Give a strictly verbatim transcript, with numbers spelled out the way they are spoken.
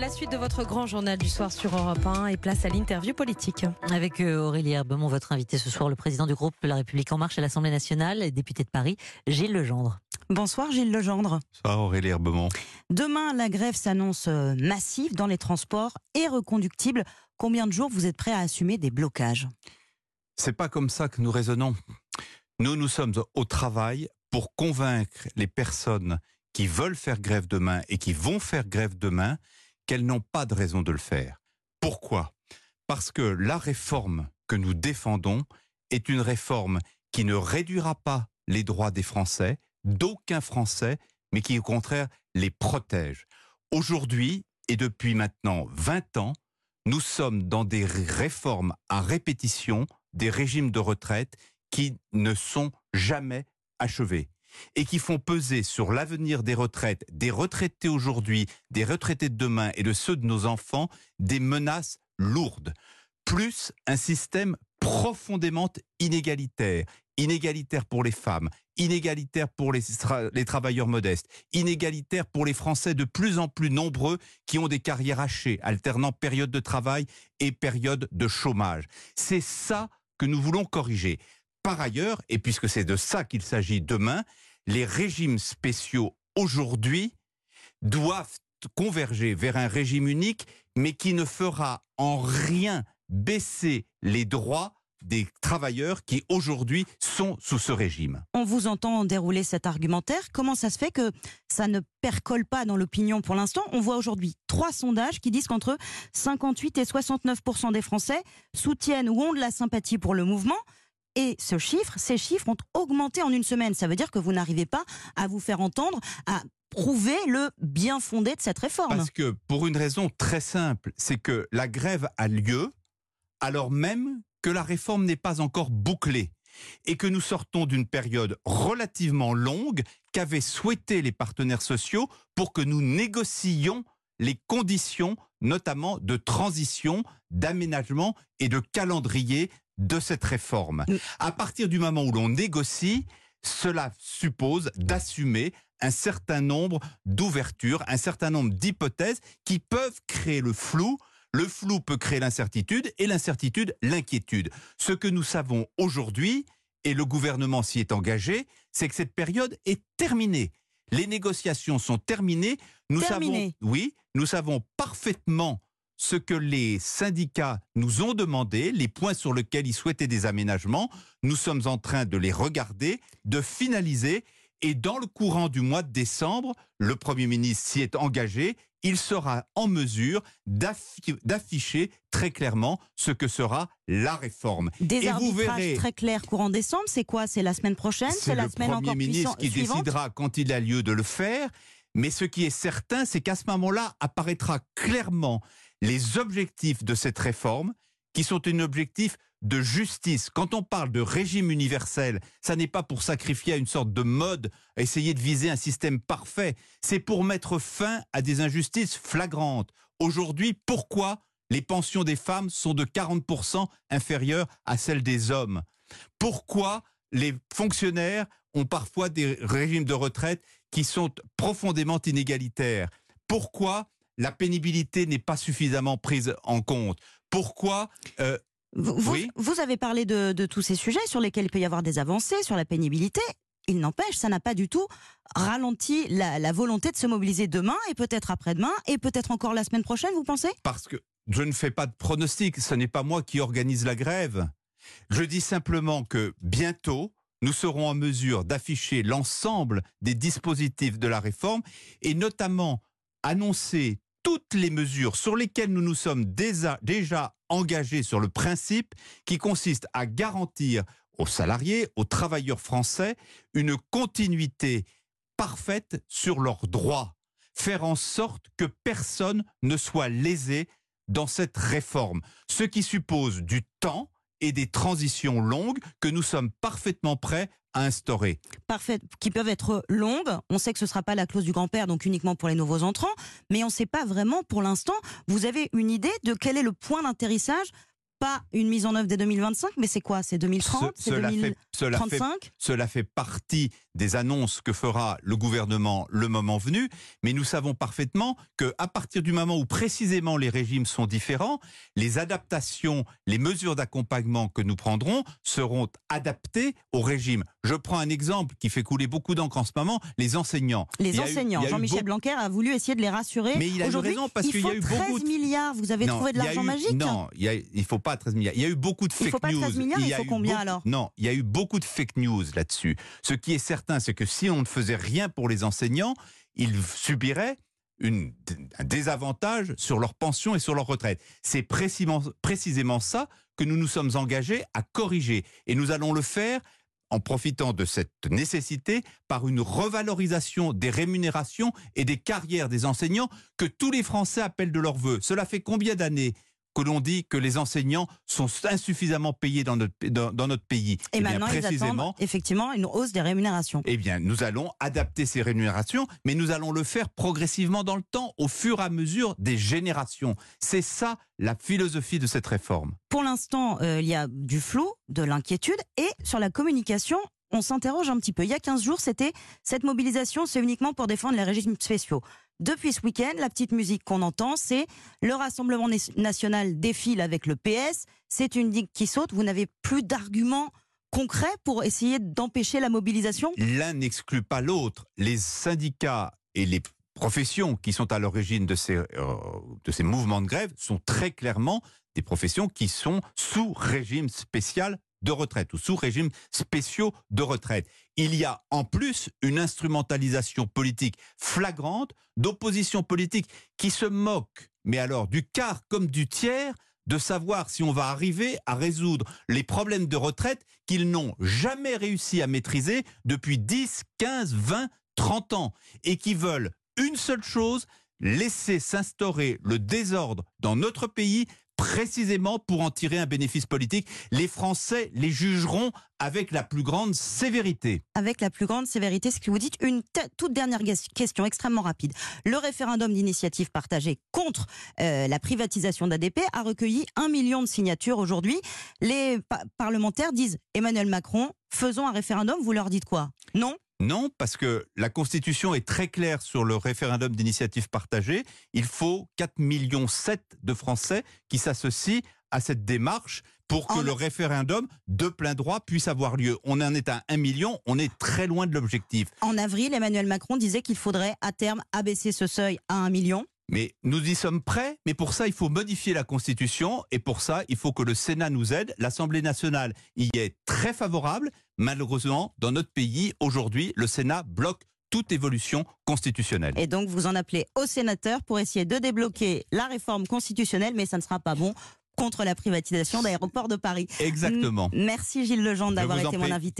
La suite de votre grand journal du soir sur Europe un et place à l'interview politique. Avec Aurélie Herbemont, votre invité ce soir, le président du groupe La République En Marche à l'Assemblée nationale et député de Paris, Gilles Legendre. Bonsoir Gilles Legendre. Bonsoir Aurélie Herbemont. Demain, la grève s'annonce massive dans les transports et reconductible. Combien de jours vous êtes prêts à assumer des blocages ? C'est pas comme ça que nous raisonnons. Nous, nous sommes au travail pour convaincre les personnes qui veulent faire grève demain et qui vont faire grève demain qu'elles n'ont pas de raison de le faire. Pourquoi ? Parce que la réforme que nous défendons est une réforme qui ne réduira pas les droits des Français, d'aucun Français, mais qui au contraire les protège. Aujourd'hui, et depuis maintenant vingt ans, nous sommes dans des réformes à répétition, des régimes de retraite qui ne sont jamais achevés et qui font peser sur l'avenir des retraites, des retraités aujourd'hui, des retraités de demain et de ceux de nos enfants, des menaces lourdes. Plus un système profondément inégalitaire. Inégalitaire pour les femmes, inégalitaire pour les, tra- les travailleurs modestes, inégalitaire pour les Français de plus en plus nombreux qui ont des carrières hachées, alternant période de travail et période de chômage. C'est ça que nous voulons corriger. Par ailleurs, et puisque c'est de ça qu'il s'agit demain, les régimes spéciaux aujourd'hui doivent converger vers un régime unique, mais qui ne fera en rien baisser les droits des travailleurs qui aujourd'hui sont sous ce régime. On vous entend dérouler cet argumentaire. Comment ça se fait que ça ne percole pas dans l'opinion pour l'instant ? On voit aujourd'hui trois sondages qui disent qu'entre cinquante-huit et soixante-neuf pour cent des Français soutiennent ou ont de la sympathie pour le mouvement. Et ce chiffre, ces chiffres ont augmenté en une semaine. Ça veut dire que vous n'arrivez pas à vous faire entendre, à prouver le bien fondé de cette réforme. Parce que pour une raison très simple, c'est que la grève a lieu alors même que la réforme n'est pas encore bouclée et que nous sortons d'une période relativement longue qu'avaient souhaité les partenaires sociaux pour que nous négocions les conditions, notamment de transition, d'aménagement et de calendrier de cette réforme. À partir du moment où l'on négocie, cela suppose d'assumer un certain nombre d'ouvertures, un certain nombre d'hypothèses qui peuvent créer le flou. Le flou peut créer l'incertitude et l'incertitude, l'inquiétude. Ce que nous savons aujourd'hui, et le gouvernement s'y est engagé, c'est que cette période est terminée. Les négociations sont terminées. Nous Terminé. savons, oui, nous savons parfaitement ce que les syndicats nous ont demandé, les points sur lesquels ils souhaitaient des aménagements. Nous sommes en train de les regarder, de finaliser. Et dans le courant du mois de décembre, le Premier ministre s'y est engagé. Il sera en mesure d'affi- d'afficher très clairement ce que sera la réforme. Des Et vous arbitrages verrez, très clairs courant décembre, c'est quoi ? C'est la semaine prochaine ? c'est la le semaine Premier encore ministre puissant- qui suivante décidera quand il a lieu de le faire. Mais ce qui est certain, c'est qu'à ce moment-là apparaîtra clairement les objectifs de cette réforme, qui sont un objectif de justice. Quand on parle de régime universel, ça n'est pas pour sacrifier à une sorte de mode, à essayer de viser un système parfait. C'est pour mettre fin à des injustices flagrantes. Aujourd'hui, pourquoi les pensions des femmes sont de quarante pour cent inférieures à celles des hommes ? Pourquoi les fonctionnaires ont parfois des régimes de retraite qui sont profondément inégalitaires ? Pourquoi la pénibilité n'est pas suffisamment prise en compte ? Pourquoi euh, Vous, vous, oui. vous avez parlé de, de tous ces sujets sur lesquels il peut y avoir des avancées, sur la pénibilité. Il n'empêche, ça n'a pas du tout ralenti la, la volonté de se mobiliser demain et peut-être après-demain et peut-être encore la semaine prochaine, vous pensez ? Parce que je ne fais pas de pronostic, ce n'est pas moi qui organise la grève. Je dis simplement que bientôt, nous serons en mesure d'afficher l'ensemble des dispositifs de la réforme et notamment annoncer toutes les mesures sur lesquelles nous nous sommes déjà, déjà engagés sur le principe qui consiste à garantir aux salariés, aux travailleurs français, une continuité parfaite sur leurs droits. Faire en sorte que personne ne soit lésé dans cette réforme. Ce qui suppose du temps et des transitions longues que nous sommes parfaitement prêts à instaurer. Parfait, qui peuvent être longues. On sait que ce ne sera pas la clause du grand-père, donc uniquement pour les nouveaux entrants, mais on ne sait pas vraiment pour l'instant. Vous avez une idée de quel est le point d'atterrissage ? Pas une mise en œuvre dès deux mille vingt-cinq, mais c'est quoi ? C'est deux mille trente ? Ce, C'est cela, deux mille... fait, cela fait, trente-cinq cela fait partie des annonces que fera le gouvernement le moment venu, mais nous savons parfaitement qu'à partir du moment où précisément les régimes sont différents, les adaptations, les mesures d'accompagnement que nous prendrons seront adaptées au régime. Je prends un exemple qui fait couler beaucoup d'encre en ce moment, les enseignants. Les enseignants, Jean-Michel beaucoup... Blanquer a voulu essayer de les rassurer. Mais il a eu raison parce qu'il y a eu beaucoup... treize milliards, vous avez non, trouvé de l'argent eu... magique? Non, il ne faut pas treize milliards. Il y a eu beaucoup de fake news. Il ne faut pas treize milliards, il, il faut combien beaucoup... alors? Non, il y a eu beaucoup de fake news là-dessus. Ce qui est certain, c'est que si on ne faisait rien pour les enseignants, ils subiraient une, un désavantage sur leur pension et sur leur retraite. C'est précisément, précisément ça que nous nous sommes engagés à corriger. Et nous allons le faire en profitant de cette nécessité par une revalorisation des rémunérations et des carrières des enseignants que tous les Français appellent de leur vœu. Cela fait combien d'années que l'on dit que les enseignants sont insuffisamment payés dans notre, dans, dans notre pays? Et eh maintenant, bien, précisément, ils attendent effectivement une hausse des rémunérations. Eh bien, nous allons adapter ces rémunérations, mais nous allons le faire progressivement dans le temps, au fur et à mesure des générations. C'est ça la philosophie de cette réforme. Pour l'instant, euh, il y a du flou, de l'inquiétude, et sur la communication, on s'interroge un petit peu. Il y a quinze jours, c'était cette mobilisation, c'est uniquement pour défendre les régimes spéciaux. Depuis ce week-end, la petite musique qu'on entend, c'est le Rassemblement national défile avec le P S. C'est une digue qui saute. Vous n'avez plus d'arguments concrets pour essayer d'empêcher la mobilisation? L'un n'exclut pas l'autre. Les syndicats et les professions qui sont à l'origine de ces, euh, de ces mouvements de grève sont très clairement des professions qui sont sous régime spécial de retraite ou sous régime spéciaux de retraite. Il y a en plus une instrumentalisation politique flagrante d'opposition politique qui se moque, mais alors du quart comme du tiers, de savoir si on va arriver à résoudre les problèmes de retraite qu'ils n'ont jamais réussi à maîtriser depuis dix, quinze, vingt, trente ans et qui veulent une seule chose, laisser s'instaurer le désordre dans notre pays précisément pour en tirer un bénéfice politique. Les Français les jugeront avec la plus grande sévérité. Avec la plus grande sévérité, ce que vous dites. Une toute dernière question extrêmement rapide. Le référendum d'initiative partagée contre euh, la privatisation d'A D P a recueilli un million de signatures aujourd'hui. Les pa- parlementaires disent Emmanuel Macron, faisons un référendum. Vous leur dites quoi? Non? Non, parce que la Constitution est très claire sur le référendum d'initiative partagée. Il faut quatre virgule sept millions de Français qui s'associent à cette démarche pour que en... le référendum de plein droit puisse avoir lieu. On en est à un million, on est très loin de l'objectif. En avril, Emmanuel Macron disait qu'il faudrait à terme abaisser ce seuil à un million. Mais nous y sommes prêts, mais pour ça, il faut modifier la Constitution et pour ça, il faut que le Sénat nous aide. L'Assemblée nationale y est très favorable. Malheureusement, dans notre pays, aujourd'hui, le Sénat bloque toute évolution constitutionnelle. Et donc, vous en appelez aux sénateurs pour essayer de débloquer la réforme constitutionnelle, mais ça ne sera pas bon contre la privatisation d'Aéroports de Paris. Exactement. M- merci Gilles Legendre d'avoir été mon invité.